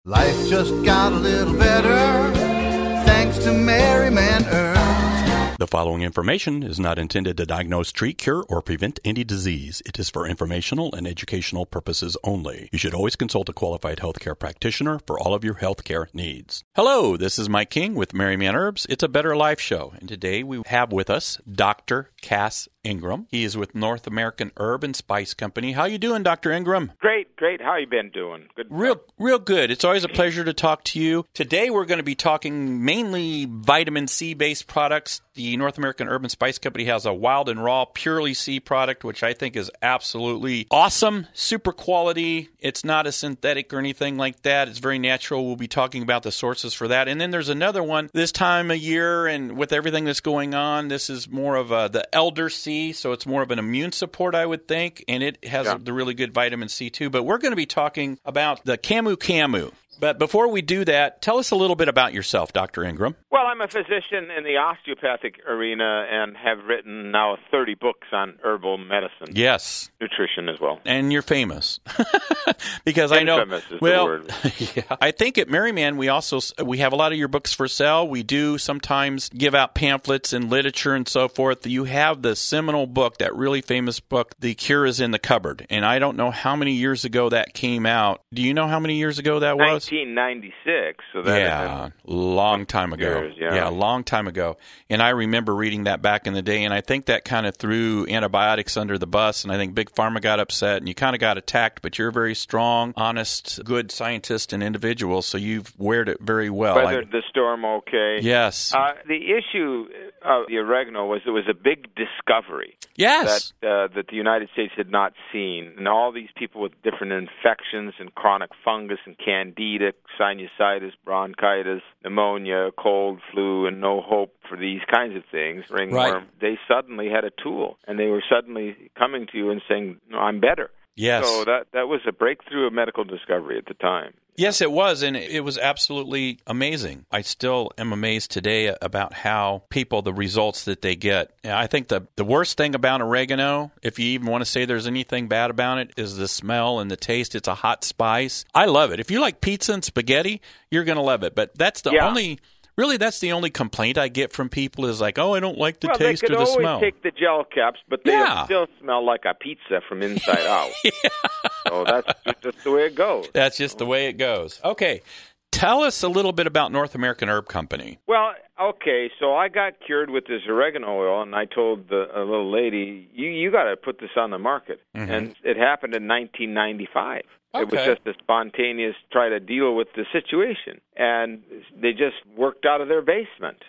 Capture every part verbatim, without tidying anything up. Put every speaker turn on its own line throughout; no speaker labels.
Life just got a little better, thanks to Merryman Herbs.
The following information is not intended to diagnose, treat, cure, or prevent any disease. It is for informational and educational purposes only. You should always consult a qualified healthcare practitioner for all of your healthcare needs. Hello, this is Mike King with Merryman Herbs. It's a Better Life show, and today we have with us Doctor Cass Ingram. He is with North American Herb and Spice Company. How you doing, Doctor Ingram?
Great, great. How you been doing? Good.
Real, real good. It's always a pleasure to talk to you. Today we're going to be talking mainly vitamin C-based products. The North American Herb and Spice Company has a Wild and Raw Purely C product, which I think is absolutely awesome, super quality. It's not a synthetic or anything like that. It's very natural. We'll be talking about the sources for that. And then there's another one this time of year, and with everything that's going on, this is more of a, the Elder C, so it's more of an immune support, I would think, and it has yeah. the really good vitamin C too. But we're going to be talking about the Camu Camu. But before we do that, tell us a little bit about yourself, Doctor Ingram.
Well, I'm a physician in the osteopathic arena and have written now thirty books on herbal medicine.
Yes.
Nutrition as well.
And you're famous. Because
and
I know,
famous is
well,
the word.
yeah. I think at Merryman, we also, we have a lot of your books for sale. We do sometimes give out pamphlets and literature and so forth. You have the seminal book, that really famous book, The Cure is in the Cupboard. And I don't know how many years ago that came out. Do you know how many years ago that was?
nineteen ninety-six. So that
yeah, long time ago.
Years, yeah.
yeah, a long time ago. And I remember reading that back in the day, and I think that kind of threw antibiotics under the bus, and I think Big Pharma got upset, and you kind of got attacked, but you're a very strong, honest, good scientist and individual, so you've weared it very well.
Weathered the storm okay.
Yes.
Uh, the issue of the oregano was it was a big discovery.
Yes.
That, uh, that the United States had not seen. And all these people with different infections and chronic fungus and candida, sinusitis, bronchitis, pneumonia, cold, flu, and no hope for these kinds of things, ringworm,
right.
They suddenly had a tool, and they were suddenly coming to you and saying, no, I'm better.
Yes.
So that, that was a breakthrough of medical discovery at the time.
Yes, it was, and it was absolutely amazing. I still am amazed today about how people, the results that they get. I think the, the worst thing about oregano, if you even want to say there's anything bad about it, is the smell and the taste. It's a hot spice. I love it. If you like pizza and spaghetti, you're going to love it. But that's the
yeah.
only... Really, that's the only complaint I get from people is like, oh, I don't like the
well,
taste or the smell.
They could always take the gel caps, but they
yeah.
still smell like a pizza from inside out.
yeah.
So that's just, just the way it goes.
That's just the way it goes. Okay. Tell us a little bit about North American Herb Company.
Well, okay, so I got cured with this oregano oil, and I told the a little lady, you you got to put this on the market. Mm-hmm. And it happened in nineteen ninety-five.
Okay.
It was just a spontaneous try to deal with the situation. And they just worked out of their basement.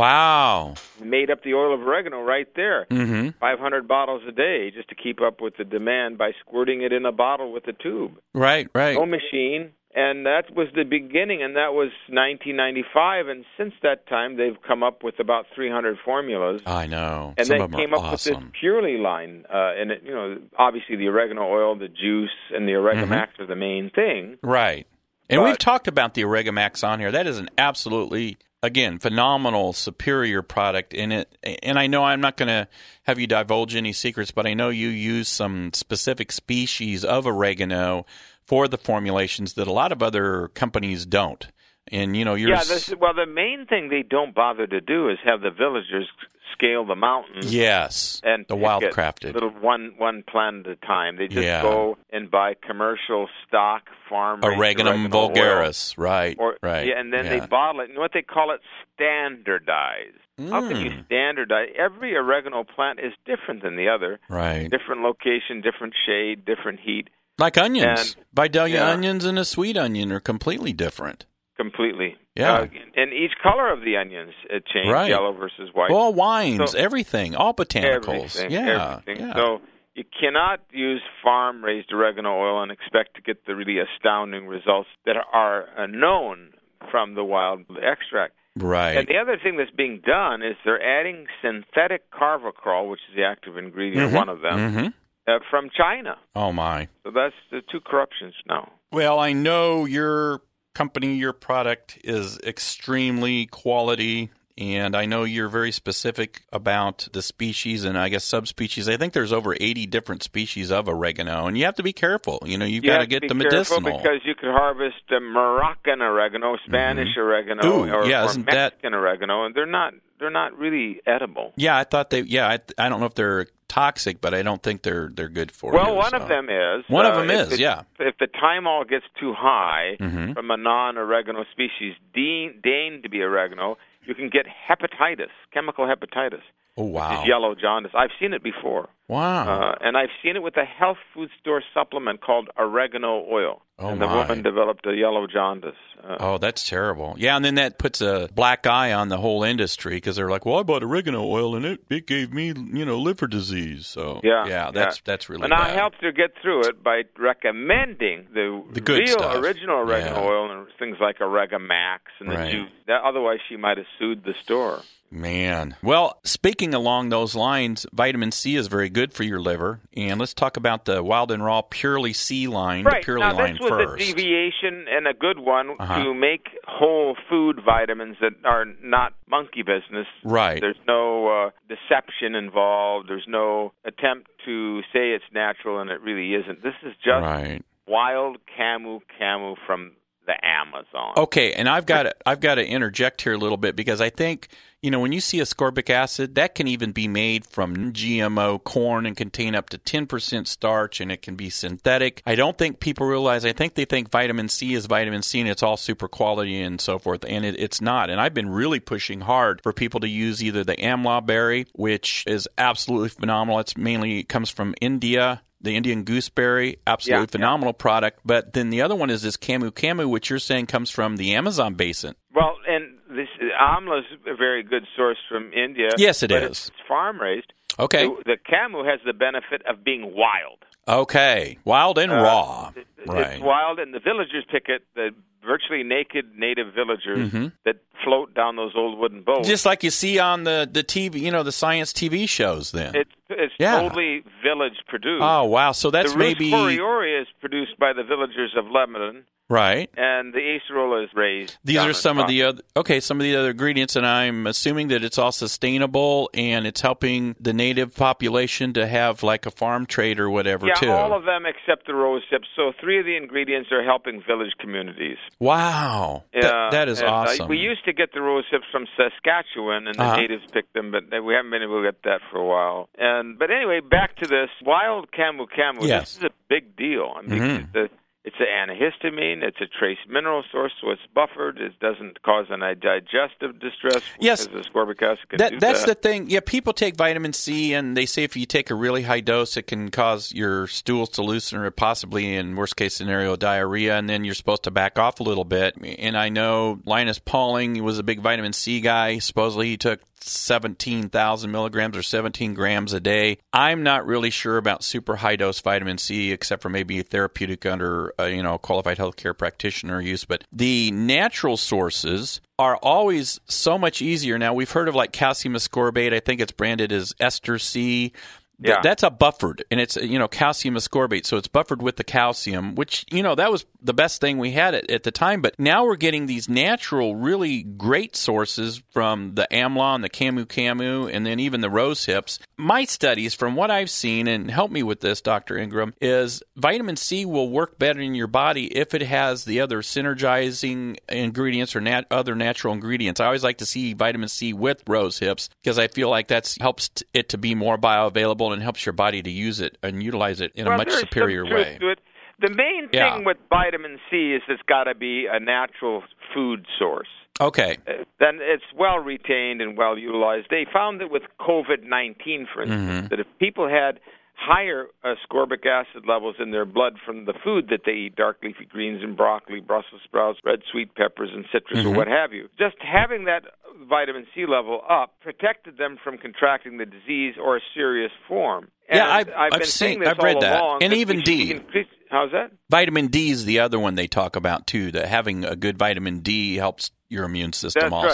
Wow.
Made up the oil of oregano right there.
Mm-hmm.
five hundred bottles a day just to keep up with the demand by squirting it in a bottle with a tube.
Right, right.
No machine. And that was the beginning, and that was nineteen ninety-five. And since that time, they've come up with about three hundred formulas.
I know.
And
Some
they
of them
came
are
up
awesome.
with this Purely line. Uh, and, it, you know, obviously the oregano oil, the juice, and the Oregamax mm-hmm. are the main thing.
Right. And
but,
we've talked about the Oregamax on here. That is an absolutely, again, phenomenal, superior product. And, it, and I know I'm not going to have you divulge any secrets, but I know you use some specific species of oregano for the formulations that a lot of other companies don't. And, you know, you're...
Yeah, this, well, the main thing they don't bother to do is have the villagers scale the mountains.
Yes,
and
the wild-crafted.
Little one, one plant at a time. They just
yeah.
go and buy commercial stock farm
Oreganum vulgaris,
oil.
right,
or,
right.
Yeah, and then
yeah.
they bottle it. And what they call it, standardized.
Mm.
How can you standardize? Every oregano plant is different than the other.
Right.
Different location, different shade, different heat.
Like onions.
And,
Vidalia
yeah.
onions and a sweet onion are completely different.
Completely.
Yeah.
Uh, and each color of the onions it changed,
right.
yellow versus white.
All wines,
so,
everything, all botanicals.
Everything,
yeah.
everything.
yeah.
So you cannot use farm-raised oregano oil and expect to get the really astounding results that are uh, known from the wild extract.
Right.
And the other thing that's being done is they're adding synthetic carvacrol, which is the active ingredient,
mm-hmm.
one of them,
mm-hmm.
uh, from China.
Oh, my.
So that's the two corruptions now.
Well, I know your company, your product is extremely quality and I know you're very specific about the species and I guess subspecies. I think there's over eighty different species of oregano, and you have to be careful. You know, you've
you
got
to
get
be
the medicinal.
Because you could harvest uh, Moroccan oregano, Spanish mm-hmm. oregano,
Ooh,
or,
yeah,
or
isn't
Mexican
that...
oregano, and they're not they're not really edible.
Yeah, I thought they. Yeah, I, I don't know if they're toxic, but I don't think they're they're good for
well,
you.
Well, one
so.
of them is.
One
uh,
of them is,
the,
yeah.
If the thymol gets too high
mm-hmm.
from a non-oregano species deemed, deemed to be oregano, you can get hepatitis, chemical hepatitis.
Oh, wow.
Which is yellow jaundice. I've seen it before.
Wow.
Uh, and I've seen it with a health food store supplement called oregano oil.
Oh,
and the
my.
woman developed a yellow jaundice. Uh,
oh, that's terrible. Yeah, and then that puts a black eye on the whole industry because they're like, well, I bought oregano oil and it, it gave me, you know, liver disease. So,
yeah,
yeah that's
yeah.
that's really
and
bad.
And I helped her get through it by recommending the,
the good
real
stuff.
original oregano
yeah.
oil and things like Oregamax and the
right.
juice. That, otherwise, she might have sued the store.
Man. Well, speaking along those lines, vitamin C is very good for your liver. And let's talk about the Wild and Raw Purely C line,
right.
the Purely
now,
line
this was
first.
a deviation and a good one
uh-huh.
to make whole food vitamins that are not monkey business.
Right.
There's no uh, deception involved. There's no attempt to say it's natural and it really isn't. This is just
right.
wild camu camu from the Amazon.
Okay, and I've got to, I've got to interject here a little bit because I think, you know, when you see ascorbic acid, that can even be made from G M O corn and contain up to ten percent starch, and it can be synthetic. I don't think people realize, I think they think vitamin C is vitamin C and it's all super quality and so forth, and it, it's not. And I've been really pushing hard for people to use either the amla berry, which is absolutely phenomenal. It's mainly, it comes from India. The Indian gooseberry, absolutely
yeah,
phenomenal
yeah.
product. But then the other one is this camu camu, which you're saying comes from the Amazon basin.
Well, and this amla is a very good source from India.
Yes, it
but
is.
It's farm raised.
Okay.
The, the camu has the benefit of being wild.
Okay, wild and
uh,
raw.
It's
right.
wild, and the villagers pick it. The virtually naked native villagers
mm-hmm.
that float down those old wooden boats.
Just like you see on the, the T V, you know, the science T V shows. Then
it's it's
yeah.
totally village produced.
Oh wow! So that's
the
maybe
the Rus is produced by the villagers of Lebanon.
Right.
And the acerola is raised.
These are some of the other, okay, some of the other ingredients, and I'm assuming that it's all sustainable and it's helping the native population to have like a farm trade or whatever,
yeah,
too.
Yeah, all of them except the rose hips. So three of the ingredients are helping village communities.
Wow.
Yeah,
Th- that is
and,
awesome.
Uh, we used to get the rose hips from Saskatchewan, and the
uh-huh.
natives picked them, but we haven't been able to get that for a while. And But anyway, back to this. Wild camu camu,
yes.
this is a big deal. I mean,
mm-hmm.
the It's an antihistamine. It's a trace mineral source, so it's buffered. It doesn't cause any digestive distress.
Yes,
because ascorbic acid can
that,
do
that's
that.
the thing. Yeah, people take vitamin C, and they say if you take a really high dose, it can cause your stools to loosen, or possibly, in worst case scenario, diarrhea. And then you're supposed to back off a little bit. And I know Linus Pauling was a big vitamin C guy. Supposedly, he took seventeen thousand milligrams or seventeen grams a day. I'm not really sure about super high dose vitamin C, except for maybe therapeutic under uh, you know qualified healthcare practitioner use. But the natural sources are always so much easier. Now, we've heard of like calcium ascorbate. I think it's branded as Ester C.
Yeah.
That's a buffered, and it's, you know, calcium ascorbate, so it's buffered with the calcium, which, you know, that was the best thing we had at, at the time. But now we're getting these natural, really great sources from the Amla and the Camu Camu, and then even the rose hips. My studies, from what I've seen, and help me with this, Doctor Ingram, is vitamin C will work better in your body if it has the other synergizing ingredients or nat- other natural ingredients. I always like to see vitamin C with rose hips because I feel like that helps t- it to be more bioavailable and helps your body to use it and utilize it in
well,
a much superior way.
To it. The main
yeah.
thing with vitamin C is it's got to be a natural food source.
Okay.
Uh, then it's well retained and well utilized. They found that with COVID nineteen, for instance,
mm-hmm.
that if people had higher ascorbic acid levels in their blood from the food that they eat, dark leafy greens and broccoli, Brussels sprouts, red sweet peppers, and citrus,
mm-hmm.
or what have you, just having that vitamin C level up protected them from contracting the disease or a serious form. And
yeah, I've,
I've,
I've
been
seen,
saying this
I've read
all
that,
along,
and
that
even D.
Increase, how's that?
Vitamin D is the other one they talk about too. That having a good vitamin D helps your immune system
That's
also.
Right.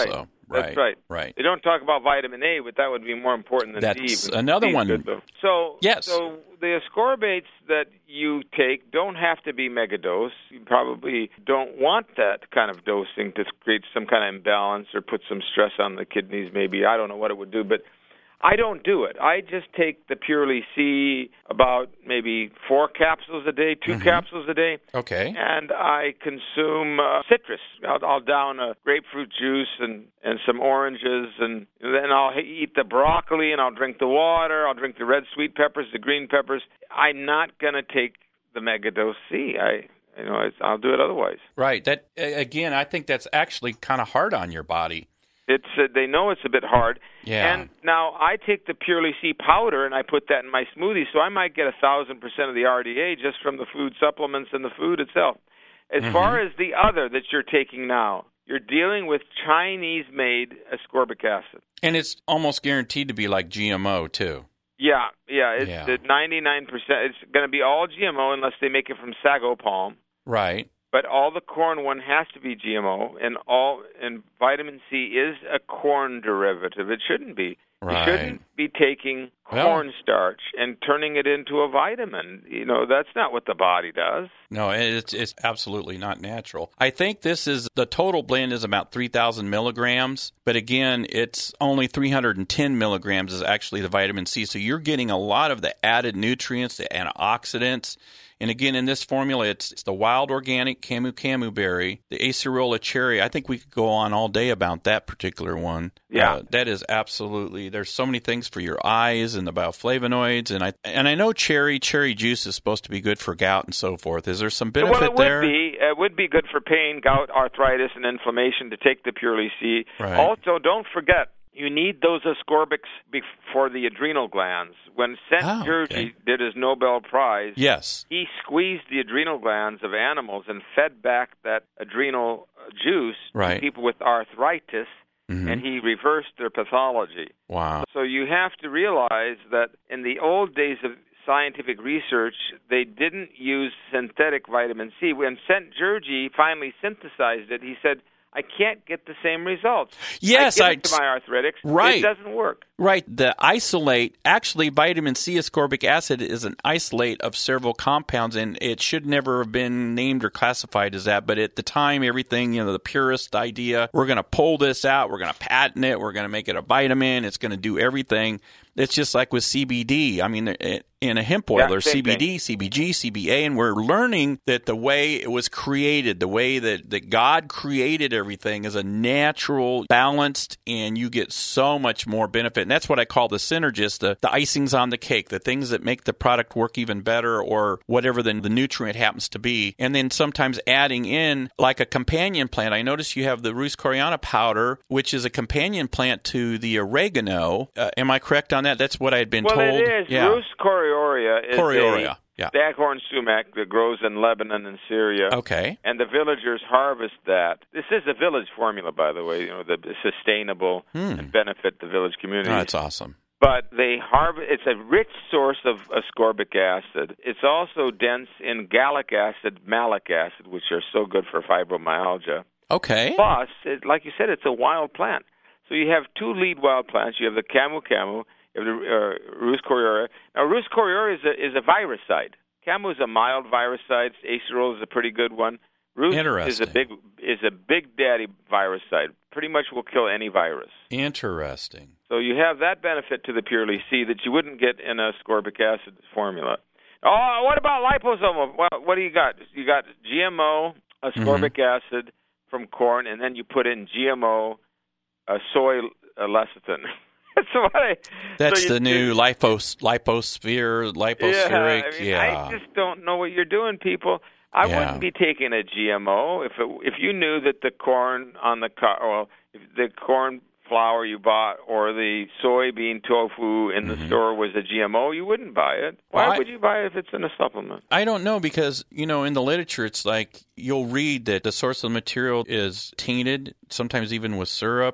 right.
That's right.
Right.
They don't talk about vitamin A, but that would be more important than D.
That's another
D's
one.
Good, so,
yes.
So the ascorbates that you take don't have to be megadose. You probably don't want that kind of dosing to create some kind of imbalance or put some stress on the kidneys. Maybe I don't know what it would do, but I don't do it. I just take the Purely C, about maybe four capsules a day, two mm-hmm. capsules a day.
Okay.
And I consume uh, citrus. I'll, I'll down a grapefruit juice and, and some oranges, and then I'll eat the broccoli, and I'll drink the water. I'll drink the red sweet peppers, the green peppers. I'm not going to take the Megadose C. I, you know, it's, I'll do it otherwise.
Right. That again, I think that's actually kind of hard on your body.
It's uh, they know it's a bit hard.
Yeah.
And now I take the Purely C powder and I put that in my smoothie, so I might get a thousand percent of the R D A just from the food supplements and the food itself. As mm-hmm. far as the other that you're taking now, you're dealing with Chinese-made ascorbic acid,
and it's almost guaranteed to be like G M O too.
Yeah, yeah. It's
yeah.
ninety-nine percent. It's going to be all G M O unless they make it from sago palm.
Right.
But all the corn one has to be G M O, and all and vitamin C is a corn derivative. It shouldn't be.
Right.
You shouldn't be taking cornstarch well, and turning it into a vitamin. You know, that's not what the body does.
No, it's it's absolutely not natural. I think this is, the total blend is about three thousand milligrams, but again, it's only three hundred ten milligrams is actually the vitamin C. So you're getting a lot of the added nutrients, the antioxidants. And again, in this formula, it's, it's the wild organic camu camu berry, the acerola cherry. I think we could go on all day about that particular one.
Yeah.
Uh, that is absolutely, there's so many things for your eyes and the bioflavonoids. And I and I know cherry, cherry juice is supposed to be good for gout and so forth. Is there some benefit
well, it
there?
Would be, it would be good for pain, gout, arthritis, and inflammation to take the Purely C.
Right.
Also, don't forget, you need those ascorbics for the adrenal glands. When Saint
Oh,
George
okay.
did his Nobel Prize,
Yes.
he squeezed the adrenal glands of animals and fed back that adrenal juice
Right.
to people with arthritis,
Mm-hmm.
and he reversed their pathology.
Wow.
So you have to realize that in the old days of scientific research, they didn't use synthetic vitamin C. When Saint George finally synthesized it, he said, I can't get the same results.
Yes,
I give
I,
it to my arthritics.
right.
It doesn't work.
Right. The isolate, actually vitamin C ascorbic acid is an isolate of several compounds, and it should never have been named or classified as that. But at the time, everything, you know, the purist idea, we're going to pull this out, we're going to patent it, we're going to make it a vitamin, it's going to do everything. It's just like with C B D. I mean, in a hemp oil,
Yeah,
there's
same
C B D,
thing.
C B G, C B A, and we're learning that the way it was created, the way that, that God created everything is a natural, balanced, and you get so much more benefit. And that's what I call the synergist, the, the icings on the cake, the things that make the product work even better, or whatever the, the nutrient happens to be. And then sometimes adding in like a companion plant. I notice you have the Rhus coriana powder, which is a companion plant to the oregano. Uh, am I correct on that? That's what I had been
well,
told.
Well, it is.
Yeah.
Rhus coriorea is
Coriorea,
a
yeah.
staghorn sumac that grows in Lebanon and Syria.
Okay.
And the villagers harvest that. This is a village formula, by the way, you know, the sustainable
Hmm.
and benefit the village community.
Oh, that's awesome.
But they harvest. It's a rich source of ascorbic acid. It's also dense in gallic acid, malic acid, which are so good for fibromyalgia.
Okay.
Plus, it, like you said, it's a wild plant. So you have two lead wild plants. You have the camu camu, you have the uh, Rhus coriorea. Now, Rhus coriorea is a, is a viricide. Camu is a mild viricide. Acerola is a pretty good one. Rhus is a big is a big daddy viricide. Pretty much will kill any virus.
Interesting.
So you have that benefit to the Purely C that you wouldn't get in a ascorbic acid formula. Oh, what about liposomal? Well, what do you got? You got G M O ascorbic mm-hmm. acid from corn, and then you put in G M O uh, soy uh, lecithin. That's what I,
That's
so
the new lipos, liposphere, lipospheric.
Yeah, I, mean,
yeah.
I just don't know what you're doing, people. I
yeah.
wouldn't be taking a G M O if it, if you knew that the corn on the car, well, if the corn flour you bought or the soybean tofu in the mm-hmm. store was a G M O, you wouldn't buy it. Why well, I, would you buy it if it's in a supplement?
I don't know, because, you know, in the literature, it's like you'll read that the source of the material is tainted, sometimes even with syrup.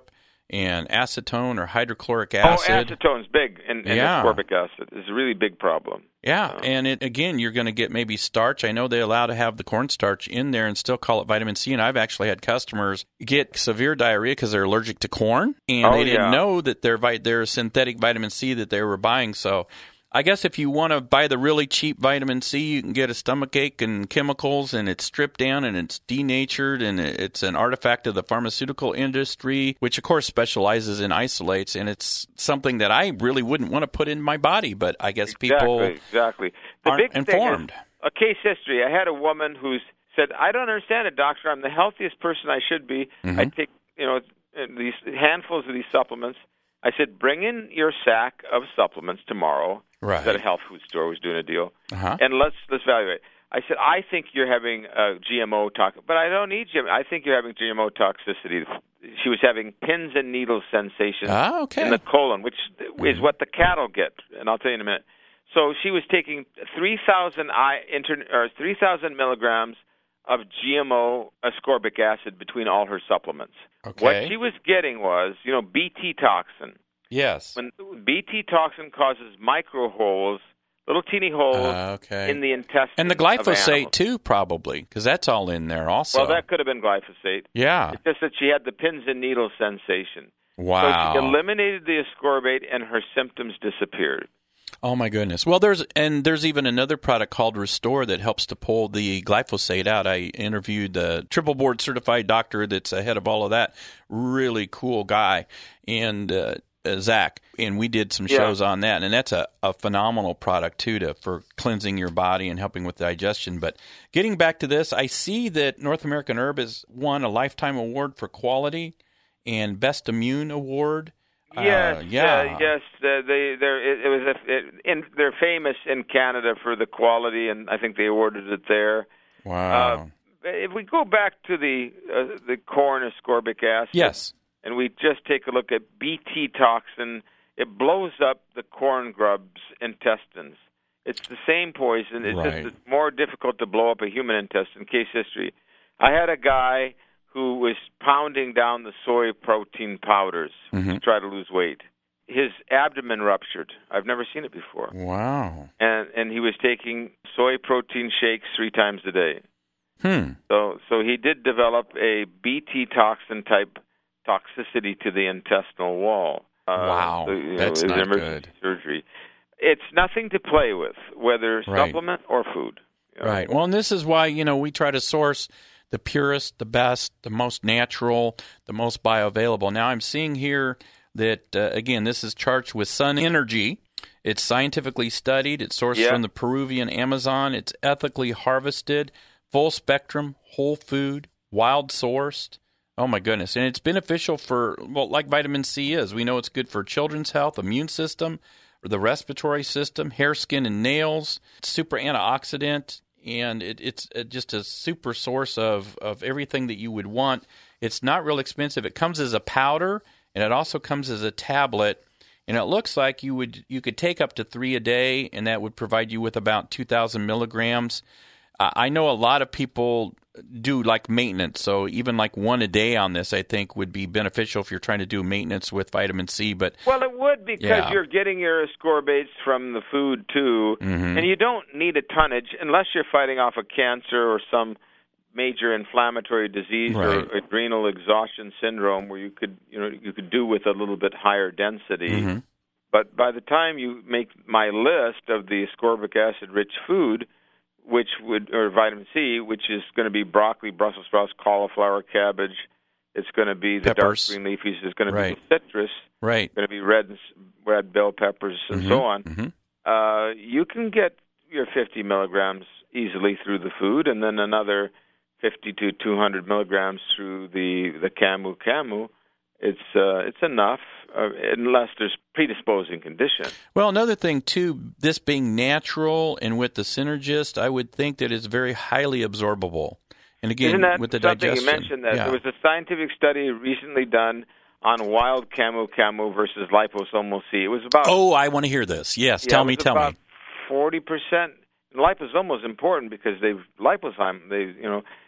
and acetone or hydrochloric acid.
Oh, acetone's big, and, and
yeah.
ascorbic acid is a really big problem.
Yeah,
uh,
and it, again, you're going to get maybe starch. I know they allow to have the cornstarch in there and still call it vitamin C, and I've actually had customers get severe diarrhea because they're allergic to corn, and
oh,
they didn't
yeah.
know that they're, they're synthetic vitamin C that they were buying, so... I guess if you want to buy the really cheap vitamin C, you can get a stomach ache and chemicals, and it's stripped down and it's denatured, and it's an artifact of the pharmaceutical industry, which of course specializes in isolates, and it's something that I really wouldn't want to put in my body, but I guess people
exactly, exactly. The
aren't
big
informed.
Thing is a case history. I had a woman who said, "I don't understand it, doctor. I'm the healthiest person I should be.
Mm-hmm.
I take, you know, these handfuls of these supplements." I said, "Bring in your sack of supplements tomorrow."
Right.
I was at a health food store, was doing a deal,
uh-huh.
and let's let's evaluate. I said, "I think you're having a G M O tox, but I don't need G M O. I think you're having G M O toxicity." She was having pins and needles sensation
ah, okay.
in the colon, which
mm-hmm.
is what the cattle get, and I'll tell you in a minute. So she was taking three thousand I inter, or three thousand milligrams of G M O ascorbic acid between all her supplements.
Okay.
What she was getting was, you know, B T toxin.
Yes.
When B T toxin causes micro holes, little teeny holes
uh, okay.
in the intestine.
And the glyphosate too, probably, because that's all in there also.
Well, that could have been glyphosate.
Yeah.
It's just that she had the pins and needles sensation.
Wow.
So she eliminated the ascorbate, and her symptoms disappeared.
Oh my goodness! Well, there's and there's even another product called Restore that helps to pull the glyphosate out. I interviewed the triple board certified doctor that's ahead of all of that. Really cool guy, and uh, uh, Zach, and we did some shows yeah. on that, and that's a, a phenomenal product too to for cleansing your body and helping with digestion. But getting back to this, I see that North American Herb has won a lifetime award for quality and Best Immune Award.
Yes,
uh, yeah,
uh, yes. Uh, they, it, it was a, it, in, they're famous in Canada for the quality, and I think they awarded it there.
Wow.
Uh, if we go back to the uh, the corn ascorbic acid,
yes,
and we just take a look at B T toxin, it blows up the corn grub's intestines. It's the same poison. It's
right.
just it's more difficult to blow up a human intestine. Case history: I had a guy who was pounding down the soy protein powders
mm-hmm.
to try to lose weight. His abdomen ruptured. I've never seen it before.
Wow.
And and he was taking soy protein shakes three times a day.
Hmm.
So so he did develop a B T toxin type toxicity to the intestinal wall. Uh,
wow.
So, you know,
That's
it was
not
emergency
good.
surgery. It's nothing to play with, whether
right.
supplement or food. You know?
Right. Well, and this is why, you know, we try to source the purest, the best, the most natural, the most bioavailable. Now I'm seeing here that, uh, again, this is charged with sun energy. It's scientifically studied. It's sourced
yeah.
from the Peruvian Amazon. It's ethically harvested, full spectrum, whole food, wild sourced. Oh, my goodness. And it's beneficial for, well, like vitamin C is. We know it's good for children's health, immune system, or the respiratory system, hair, skin, and nails. It's super antioxidant. And it, it's just a super source of, of everything that you would want. It's not real expensive. It comes as a powder, and it also comes as a tablet. And it looks like you would you could take up to three a day, and that would provide you with about two thousand milligrams. Uh, I know a lot of people do like maintenance, so even like one a day on this, I think, would be beneficial if you're trying to do maintenance with vitamin C. But
well, it would because
yeah.
you're getting your ascorbates from the food too,
mm-hmm.
and you don't need a tonnage unless you're fighting off a cancer or some major inflammatory disease
right.
or adrenal exhaustion syndrome, where you could you know you could do with a little bit higher density.
Mm-hmm.
But by the time you make my list of the ascorbic acid rich food, which would, or vitamin C, which is going to be broccoli, Brussels sprouts, cauliflower, cabbage. It's going to be the
Peppers.
dark green leafies. It's going to
right.
be the citrus.
Right.
It's going to be red, red bell peppers, and
mm-hmm.
so on.
Mm-hmm.
Uh, you can get your fifty milligrams easily through the food, and then another fifty to two hundred milligrams through the the camu camu. It's uh, it's enough uh, unless there's predisposing condition.
Well, another thing too, this being natural and with the Synergist, I would think that it's very highly absorbable. And again,
Isn't that
with the
something
digestion,
you mentioned that
yeah.
there was a scientific study recently done on wild camu camu versus liposomal C. It was about
oh, I want to hear this. Yes,
yeah,
tell
it
me,
was
tell
about
me.
Forty percent liposomal is important because they liposome. They you know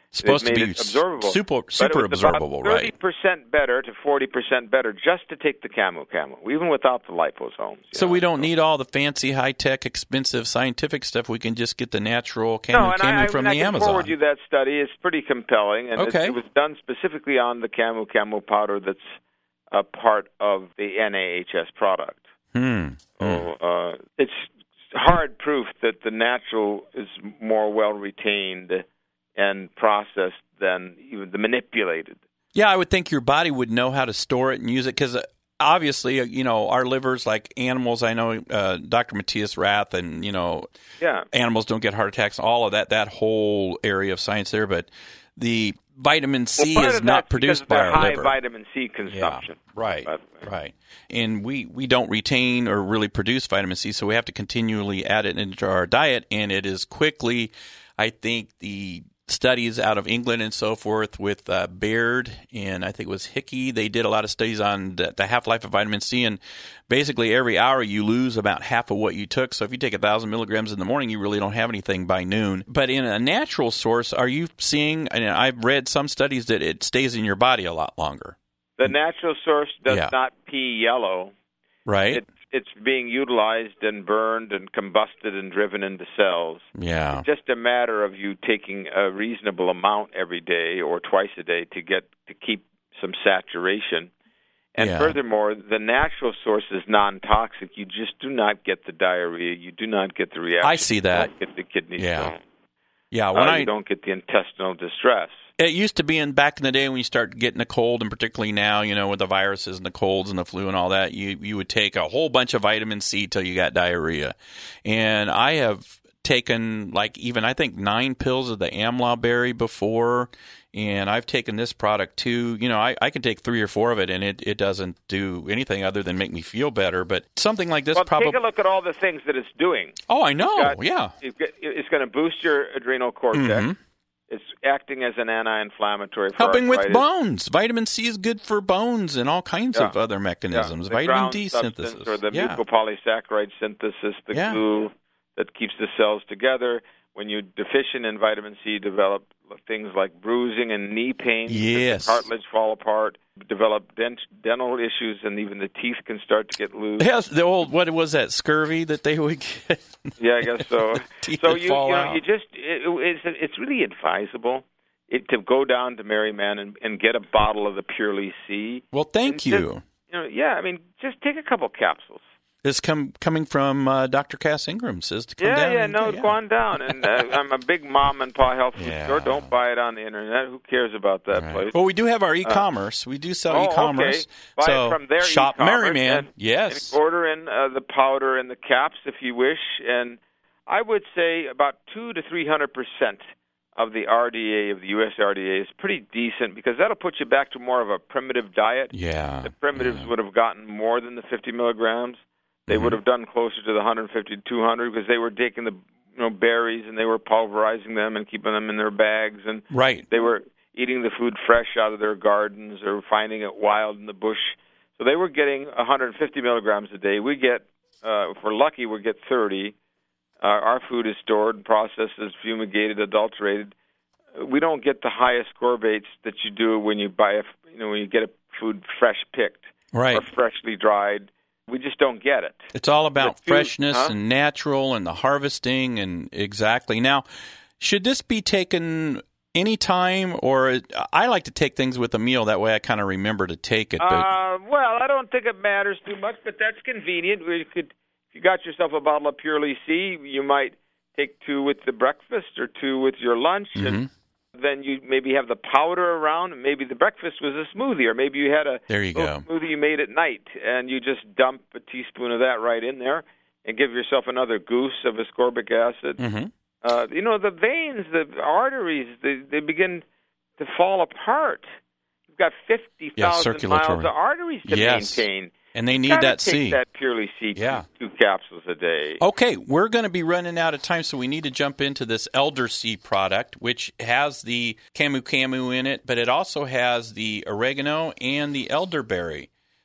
Supposed
They've
to
made
be
it absorbable.
super,
But
super
it was about
absorbable,
thirty
right?
percent better to forty percent better just to take the Camu Camu, even without the liposomes.
So
know?
we don't need all the fancy, high-tech, expensive scientific stuff. We can just get the natural Camu
no, and
Camu
I,
from
I
the
can
Amazon.
forward you that study. It's pretty compelling, and
Okay.
it, it was done specifically on the Camu Camu powder that's a part of the N A H S product.
Hmm.
So uh, it's hard proof that the natural is more well retained and processed than even the manipulated.
Yeah, I would think your body would know how to store it and use it because obviously, you know, our livers, like animals, I know uh, Doctor Matthias Rath and, you know,
yeah.
animals don't get heart attacks, all of that, that whole area of science there. But the vitamin C
well,
is not produced by our
high
liver.
vitamin C consumption.
Yeah, right, right. And we, we don't retain or really produce vitamin C, so we have to continually add it into our diet. And it is quickly, I think, the studies out of England and so forth with uh, Baird and I think it was Hickey. They did a lot of studies on the, the half-life of vitamin C, and basically every hour you lose about half of what you took. So if you take one thousand milligrams in the morning, you really don't have anything by noon. But in a natural source, are you seeing, and I've read some studies that it stays in your body a lot longer.
The natural source does
Yeah.
not pee yellow.
Right?
It, it's being utilized and burned and combusted and driven into cells.
Yeah.
It's just a matter of you taking a reasonable amount every day or twice a day to get to keep some saturation. And
Yeah.
furthermore, the natural source is non-toxic. You just do not get the diarrhea. You do not get the reaction.
I see that.
You don't get the kidney
Yeah.
stone.
Yeah. When
Uh,
I
you don't get the intestinal distress.
It used to be in back in the day when you start getting a cold, and particularly now, you know, with the viruses and the colds and the flu and all that, you you would take a whole bunch of vitamin C till you got diarrhea. And I have taken like even I think nine pills of the Amla berry before, and I've taken this product too. You know, I, I can take three or four of it, and it, it doesn't do anything other than make me feel better. But something like this
Well,
probably.
take a look at all the things that it's doing.
Oh, I know.
Got-
yeah.
It's going to boost your adrenal cortex.
Mhm.
It's acting as an anti-inflammatory for
Helping with
arthritis.
bones. Vitamin C is good for bones and all kinds
Yeah.
of other mechanisms.
Yeah, the
Vitamin
ground
D
substance
synthesis.
or the
yeah.
mucopolysaccharide synthesis, the
Yeah.
glue that keeps the cells together. When you're deficient in vitamin C, you develop things like bruising and knee pain.
Yes.
The cartilage fall apart, develop dent, dental issues, and even the teeth can start to get loose.
Yes, the old, what was that, scurvy that they would get?
Yeah, I guess so.
Teeth
so
would
you,
fall
you know,
out.
you just it, it's it's really advisable it, to go down to Merryman and, and get a bottle of the Purely C.
Well, thank
And
you.
just, you know, yeah, I mean, just take a couple capsules.
This come coming from uh, Doctor Cass Ingram says to come
yeah,
down.
yeah,
and,
no,
yeah.
go on down. And uh, I'm a big mom and pa health food
Yeah.
store. Don't buy it on the internet. Who cares about that
Right.
place?
Well, we do have our e-commerce. we do sell
oh,
e-commerce.
Okay. Buy
so
it from their
shop
e-commerce
Merryman.
and,
yes.
and order in uh, the powder and the caps if you wish. And I would say about two to three hundred percent of the R D A of the U S R D A is pretty decent because that'll put you back to more of a primitive diet.
Yeah.
The primitives
yeah.
would have gotten more than the fifty milligrams. They
Mm-hmm.
would have done closer to the one fifty to two hundred because they were taking the you know berries and they were pulverizing them and keeping them in their bags, and
Right.
they were eating the food fresh out of their gardens or finding it wild in the bush. So they were getting one hundred fifty milligrams a day. We get, uh, if we're lucky, we get thirty. Uh, our food is stored, processed, is fumigated, adulterated. We don't get the highest scorbates that you do when you buy a, you know, when you get a food fresh picked
Right.
or freshly dried. We just don't get it.
It's all about
The food-
freshness
huh?
and natural and the harvesting and exactly. Now, should this be taken any time, or I like to take things with a meal. That way I kind of remember to take it. But
Uh, well, I don't think it matters too much, but that's convenient. We could, if you got yourself a bottle of Purely C, you might take two with the breakfast or two with your lunch,
Mhm.
and then you maybe have the powder around. Maybe the breakfast was a smoothie, or maybe you had a
There you
little
go.
smoothie you made at night, and you just dump a teaspoon of that right in there and give yourself another goose of ascorbic acid.
Mhm.
Uh, you know, the veins, the arteries, they, they begin to fall apart. You've got fifty
Yeah,
thousand
circulatory.
miles of arteries to
Yes.
maintain.
And they
You
need
gotta
that
take
C.
that Purely C,
Yeah.
two, two capsules a day.
Okay, we're going to be running out of time, so we need to jump into this Elder C product, which has the camu camu in it, but it also has the oregano and the elderberry.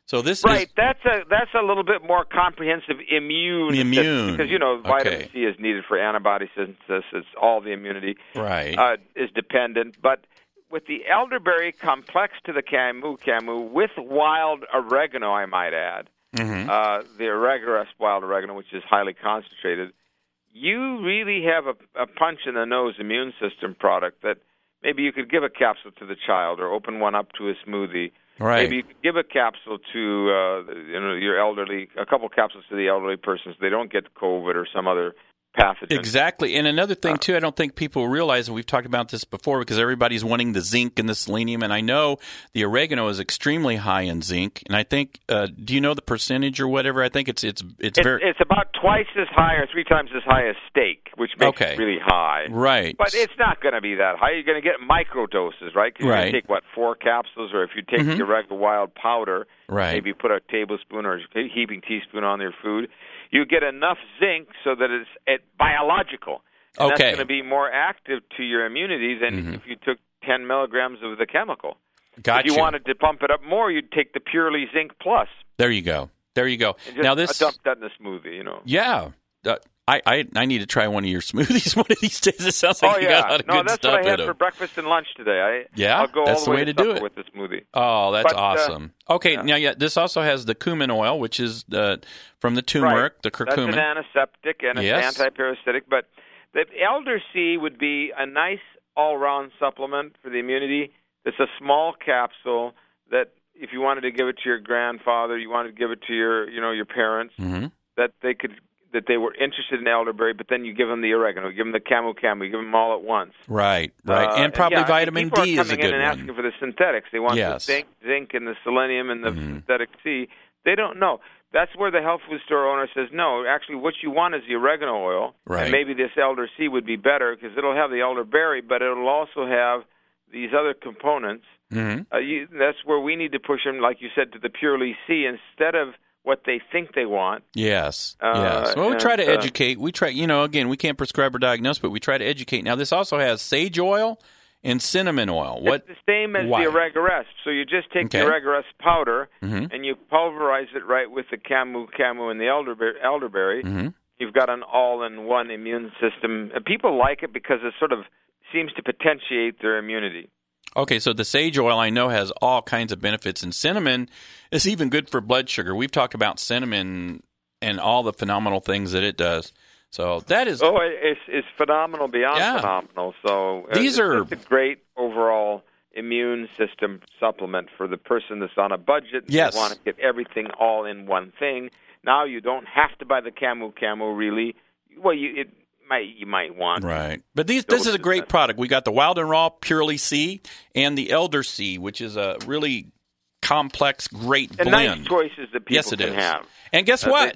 So this
right.
is
That's a that's a little bit more comprehensive immune.
Immune.
Because, you know, vitamin
Okay.
C is needed for antibody synthesis. All the immunity
right.
uh, is dependent. But with the elderberry complex to the camu camu with wild oregano, I might add,
mm-hmm.
uh, the Oregares wild oregano, which is highly concentrated, you really have a, a punch in the nose immune system product that maybe you could give a capsule to the child or open one up to a smoothie.
Right.
Maybe you could give a capsule to uh, you know your elderly, a couple capsules to the elderly persons. They don't get COVID or some other pathogen.
Exactly. And another thing, too, I don't think people realize, and we've talked about this before, because everybody's wanting the zinc and the selenium, and I know the oregano is extremely high in zinc, and I think, uh, do you know the percentage or whatever? I think it's it's it's,
It's,
very...
it's about twice as high or three times as high as steak, which makes
Okay.
it really high.
Right.
But it's not going to be that high. You're going to get micro doses, right? 'Cause you're
Right.
going to take, what, four capsules? Or if you take
Mhm.
your regular wild powder,
Right.
maybe put a tablespoon or a heaping teaspoon on your food, you get enough zinc so that it's it, biological. And
Okay.
that's going to be more active to your immunity than
Mhm.
if you took ten milligrams of the chemical.
Gotcha.
If you wanted to pump it up more, you'd take the Purely Zinc Plus.
There you go. There you go.
And just
Now this...
dump that in a smoothie, you know.
Yeah. Uh, I, I I need to try one of your smoothies one of these days. It sounds like
Oh,
you
yeah.
got a lot of
no,
good
that's
stuff
what I
in
had
them.
for breakfast and lunch today. I,
Yeah,
I'll go
that's
all
the
the
way
to
to do
supper
it.
with this smoothie.
Oh, that's
But, uh,
awesome. Okay,
yeah.
now yeah, this also has the cumin oil, which is uh, from the turmeric,
Right.
the curcumin.
That's an antiseptic and
Yes.
an antiparasitic. But the elder C would be a nice all-round supplement for the immunity. It's a small capsule that if you wanted to give it to your grandfather, you wanted to give it to your, you know, your parents,
Mm-hmm.
that they could that they were interested in elderberry, but then you give them the oregano, give them the camu camu, you give them all at once.
Right, right,
Uh,
and probably
yeah, I mean,
vitamin
people
D
are
is a
coming in
good
and
one.
asking for the synthetics. They want
Yes.
the zinc, zinc and the selenium and the
Mhm.
synthetic C. They don't know. That's where the health food store owner says, no, actually what you want is the oregano oil.
Right.
And maybe this elder C would be better because it'll have the elderberry, but it'll also have these other components.
Mm-hmm.
Uh, you, that's where we need to push them, like you said, to the Purely C instead of what they think they want.
Yes,
Uh,
yes. Well, we
and,
try to
uh,
educate. We try, you know, again, we can't prescribe or diagnose, but we try to educate. Now, this also has sage oil and cinnamon oil. What?
It's the same as
Why?
the Oregares. So you just take
Okay.
the Oregares powder
Mhm.
and you pulverize it right with the camu camu and the elderberry. elderberry.
Mm-hmm.
You've got an all-in-one immune system. And people like it because it sort of seems to potentiate their immunity.
Okay, so the sage oil I know has all kinds of benefits, and cinnamon is even good for blood sugar. We've talked about cinnamon and all the phenomenal things that it does. So that is
Oh, it- it's it's phenomenal beyond
Yeah.
phenomenal. So uh,
These
it's
are-
just a great overall immune system supplement for the person that's on a budget.
Yes.
They want to get everything all in one thing. Now you don't have to buy the camu camu really. Well, you it might you might want.
right. But these this is a great product. We got the Wild and Raw Purely C and the Elder C, which is a really complex, great
And
blend.
nice choices that people
yes, it
can
is.
have.
And guess
Uh,
what?
they-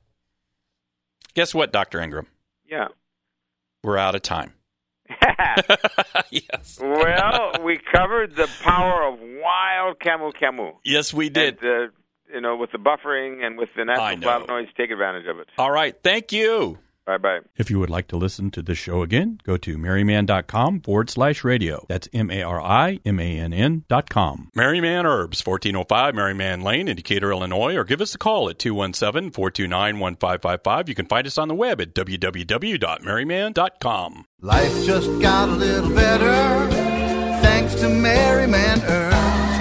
Guess what, Doctor Ingram?
Yeah.
We're out of time. yes.
Well, we covered the power of wild camu camu.
Yes, we did.
And, uh, you know, with the buffering and with the
I
natural
know.
flavonoids, take advantage of it.
All right. Thank you.
Bye-bye.
If you would like to listen to this show again, go to maryman.com forward slash radio. That's M-A-R-I-M-A-N-N dot com. Maryman Herbs, fourteen oh five Maryman Lane in Decatur, Illinois, or give us a call at two one seven, four two nine, one five five five. You can find us on the web at w w w dot maryman dot com.
Life just got a little better thanks to Maryman Herbs.